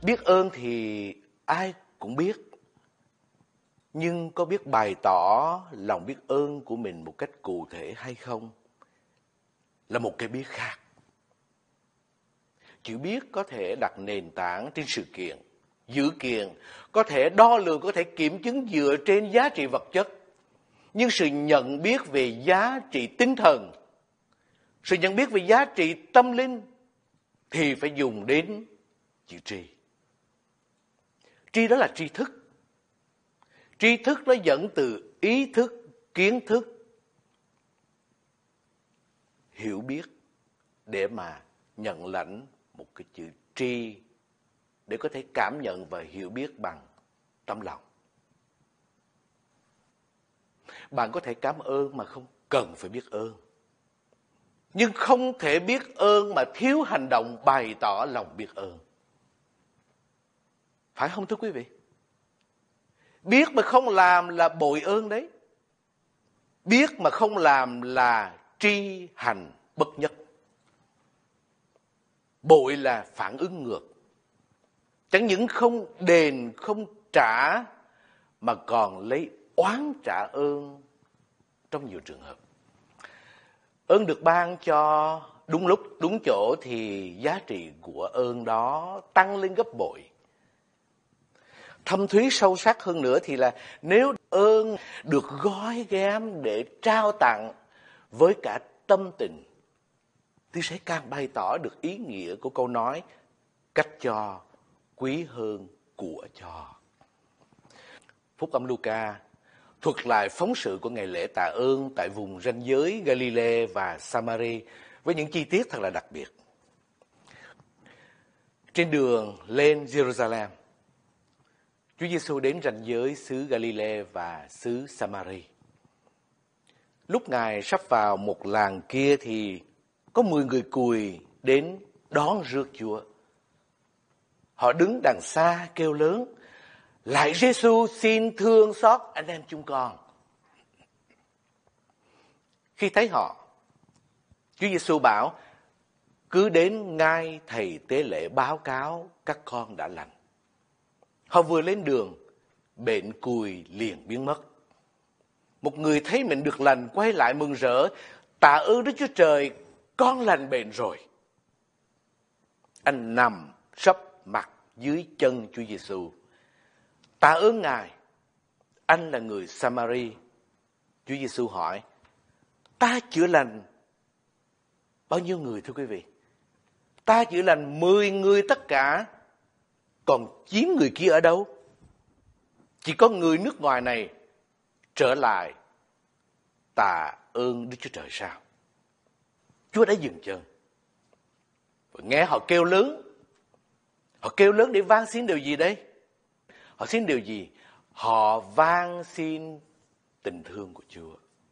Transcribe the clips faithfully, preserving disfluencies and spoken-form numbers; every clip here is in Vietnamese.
Biết ơn thì ai cũng biết, nhưng có biết bày tỏ lòng biết ơn của mình một cách cụ thể hay không là một cái biết khác. Chữ biết có thể đặt nền tảng trên sự kiện, dữ kiện, có thể đo lường, có thể kiểm chứng dựa trên giá trị vật chất. Nhưng sự nhận biết về giá trị tinh thần, sự nhận biết về giá trị tâm linh thì phải dùng đến chữ tri. Tri đó là tri thức. Tri thức nó dẫn từ ý thức, kiến thức, hiểu biết để mà nhận lãnh một cái chữ tri để có thể cảm nhận và hiểu biết bằng tấm lòng. Bạn có thể cảm ơn mà không cần phải biết ơn. Nhưng không thể biết ơn mà thiếu hành động bày tỏ lòng biết ơn. Phải không thưa quý vị? Biết mà không làm là bội ơn đấy. Biết mà không làm là tri hành bất nhất. Bội là phản ứng ngược. Chẳng những không đền, không trả, mà còn lấy oán trả ơn trong nhiều trường hợp. Ơn được ban cho đúng lúc, đúng chỗ thì giá trị của ơn đó tăng lên gấp bội. Thâm thúy sâu sắc hơn nữa thì là nếu ơn được gói ghém để trao tặng với cả tâm tình thì sẽ càng bày tỏ được ý nghĩa của câu nói cách cho quý hơn của cho. Phúc âm Luca thuật lại phóng sự của ngày lễ tạ ơn tại vùng ranh giới Galilee và Samari với những chi tiết thật là đặc biệt. Trên đường lên Jerusalem, Chúa Giêsu đến ranh giới xứ Galilee và xứ Samari. Lúc Ngài sắp vào một làng kia thì có mười người cùi đến đón rước Chúa. Họ đứng đằng xa kêu lớn: Lạy Giêsu, xin thương xót anh em chúng con. Khi thấy họ, Chúa Giêsu bảo: cứ đến ngay thầy tế lễ báo cáo các con đã lành. Họ vừa lên đường, bệnh cùi liền biến mất. Một người thấy mình được lành quay lại mừng rỡ: tạ ơn Đức Chúa Trời, con lành bệnh rồi. Anh nằm sấp mặt dưới chân Chúa Giêsu. Tạ ơn Ngài, anh là người Samari. Chúa Giêsu hỏi: ta chữa lành bao nhiêu người thưa quý vị? Ta chữa lành mười người tất cả, còn chín người kia ở đâu? Chỉ có người nước ngoài này trở lại tạ ơn Đức Chúa Trời sao? Chúa đã dừng chân và nghe họ kêu lớn. Họ kêu lớn để van xin điều gì đây? Họ xin điều gì? Họ van xin tình thương của Chúa.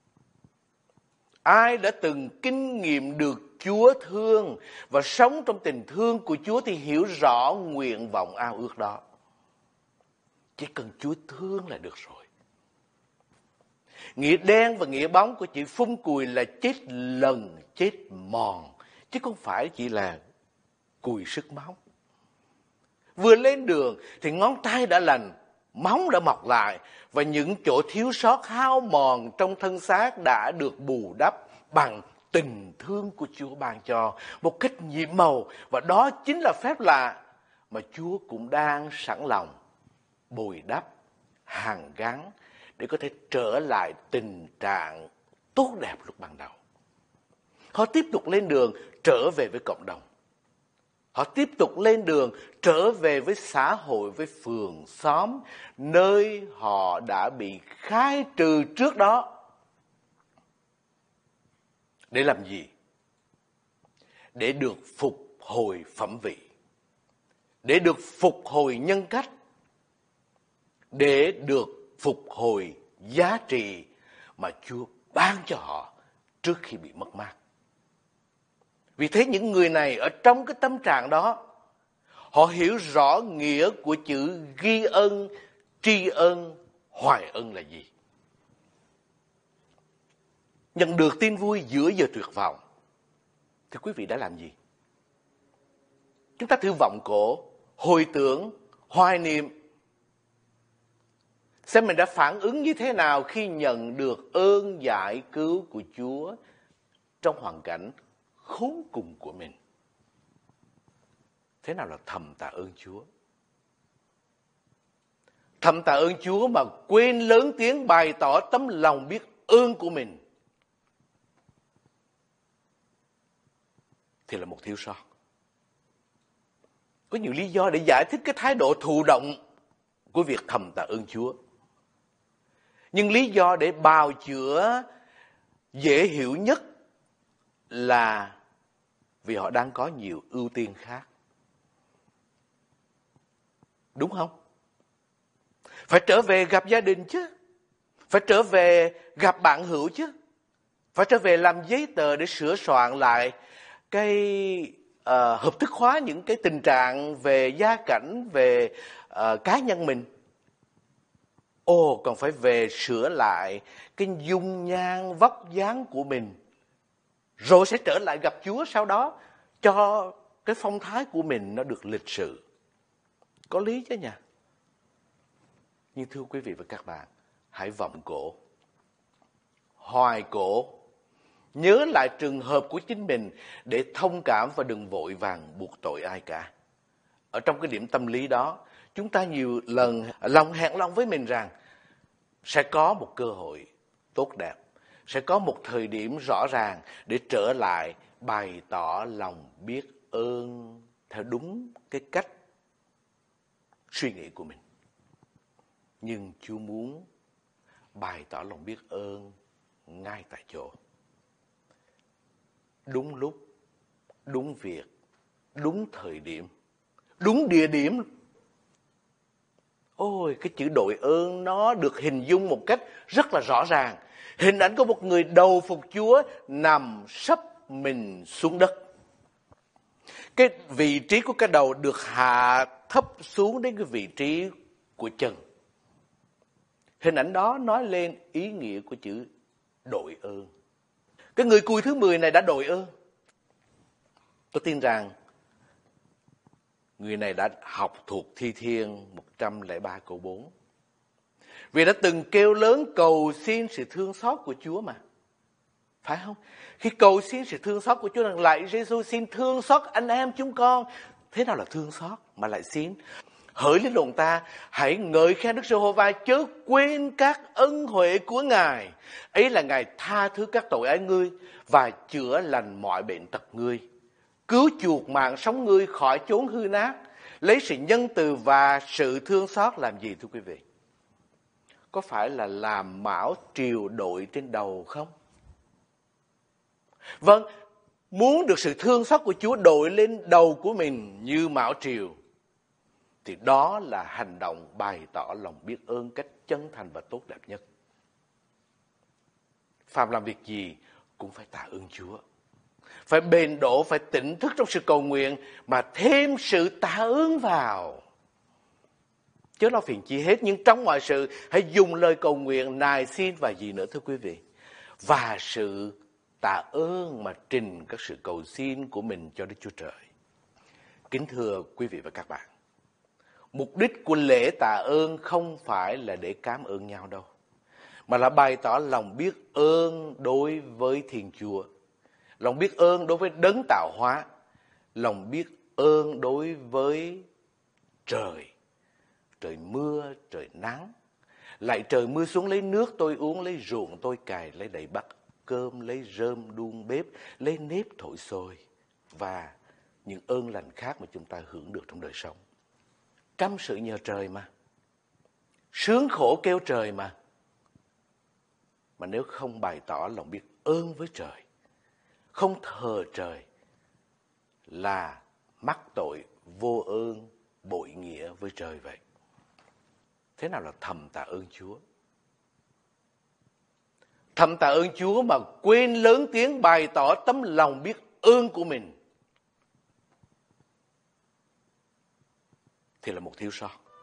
Ai đã từng kinh nghiệm được Chúa thương và sống trong tình thương của Chúa thì hiểu rõ nguyện vọng ao ước đó. Chỉ cần Chúa thương là được rồi. Nghĩa đen và nghĩa bóng của chữ phun cùi là chết lần, chết mòn, chứ không phải chỉ là cùi sức máu. Vừa lên đường thì ngón tay đã lành, móng đã mọc lại và những chỗ thiếu sót hao mòn trong thân xác đã được bù đắp bằng tình thương của Chúa ban cho một cách nhiệm màu. Và đó chính là phép lạ mà Chúa cũng đang sẵn lòng bồi đắp, hàn gắn để có thể trở lại tình trạng tốt đẹp lúc ban đầu. Họ tiếp tục lên đường trở về với cộng đồng. Họ tiếp tục lên đường trở về với xã hội, với phường xóm, nơi họ đã bị khai trừ trước đó. Để làm gì? Để được phục hồi phẩm vị, để được phục hồi nhân cách, để được phục hồi giá trị mà Chúa ban cho họ trước khi bị mất mát. Vì thế những người này ở trong cái tâm trạng đó, họ hiểu rõ nghĩa của chữ ghi ân, tri ân, hoài ân là gì. Nhận được tin vui giữa giờ tuyệt vọng thì quý vị đã làm gì? Chúng ta thử vọng cổ hồi tưởng, hoài niệm. Xem mình đã phản ứng như thế nào khi nhận được ơn giải cứu của Chúa trong hoàn cảnh khốn cùng của mình. Thế nào là thầm tạ ơn Chúa? Thầm tạ ơn Chúa mà quên lớn tiếng bày tỏ tấm lòng biết ơn của mình thì là một thiếu sót. Có nhiều lý do để giải thích cái thái độ thụ động của việc thầm tạ ơn Chúa. Nhưng lý do để bào chữa dễ hiểu nhất là vì họ đang có nhiều ưu tiên khác. Đúng không? Phải trở về gặp gia đình chứ. Phải trở về gặp bạn hữu chứ. Phải trở về làm giấy tờ để sửa soạn lại cái uh, hợp thức hóa những cái tình trạng về gia cảnh, về uh, cá nhân mình. Ồ, còn phải về sửa lại cái dung nhan vóc dáng của mình. Rồi sẽ trở lại gặp Chúa sau đó cho cái phong thái của mình nó được lịch sự. Có lý chứ nhỉ? Nhưng thưa quý vị và các bạn, hãy vọng cổ, hoài cổ, nhớ lại trường hợp của chính mình để thông cảm và đừng vội vàng buộc tội ai cả. Ở trong cái điểm tâm lý đó, chúng ta nhiều lần lòng hẹn lòng với mình rằng sẽ có một cơ hội tốt đẹp, sẽ có một thời điểm rõ ràng để trở lại bày tỏ lòng biết ơn theo đúng cái cách suy nghĩ của mình. Nhưng Chúa muốn bày tỏ lòng biết ơn ngay tại chỗ. Đúng lúc, đúng việc, đúng thời điểm, đúng địa điểm. Ôi, cái chữ đội ơn nó được hình dung một cách rất là rõ ràng. Hình ảnh của một người đầu phục Chúa nằm sấp mình xuống đất. Cái vị trí của cái đầu được hạ thấp xuống đến cái vị trí của chân. Hình ảnh đó nói lên ý nghĩa của chữ đội ơn. Cái người cùi thứ mười này đã đội ơn. Tôi tin rằng người này đã học thuộc Thi Thiên một trăm lẻ ba câu bốn. Vì đã từng kêu lớn cầu xin sự thương xót của Chúa mà. Phải không? Khi cầu xin sự thương xót của Chúa rằng lại Giê-xu xin thương xót anh em chúng con. Thế nào là thương xót mà lại xin? Hỡi linh hồn ta, hãy ngợi khen Đức Giê-hô-va, chớ quên các ân huệ của Ngài. Ấy là Ngài tha thứ các tội ác ngươi và chữa lành mọi bệnh tật ngươi. Cứu chuộc mạng sống ngươi khỏi chốn hư nát. Lấy sự nhân từ và sự thương xót làm gì thưa quý vị? Có phải là làm mão triều đội trên đầu không? Vâng, muốn được sự thương xót của Chúa đội lên đầu của mình như mão triều, thì đó là hành động bày tỏ lòng biết ơn cách chân thành và tốt đẹp nhất. Phàm làm việc gì cũng phải tạ ơn Chúa. Phải bền đổ, phải tỉnh thức trong sự cầu nguyện mà thêm sự tạ ơn vào. Chớ lo phiền chi hết, nhưng trong mọi sự hãy dùng lời cầu nguyện, nài xin và gì nữa thưa quý vị. Và sự tạ ơn mà trình các sự cầu xin của mình cho Đức Chúa Trời. Kính thưa quý vị và các bạn, mục đích của lễ tạ ơn không phải là để cảm ơn nhau đâu, mà là bày tỏ lòng biết ơn đối với Thiên Chúa, lòng biết ơn đối với đấng tạo hóa, lòng biết ơn đối với trời, trời mưa, trời nắng. Lạy trời mưa xuống lấy nước tôi uống, lấy ruộng tôi cày, lấy đầy bát cơm, lấy rơm đun bếp, lấy nếp thổi sôi và những ơn lành khác mà chúng ta hưởng được trong đời sống. Trăm sự nhờ trời mà, sướng khổ kêu trời mà. Mà nếu không bày tỏ lòng biết ơn với trời, không thờ trời, là mắc tội vô ơn bội nghĩa với trời vậy. Thế nào là thầm tạ ơn Chúa? Thầm tạ ơn Chúa mà quên lớn tiếng bày tỏ tấm lòng biết ơn của mình thì là một thiếu sót.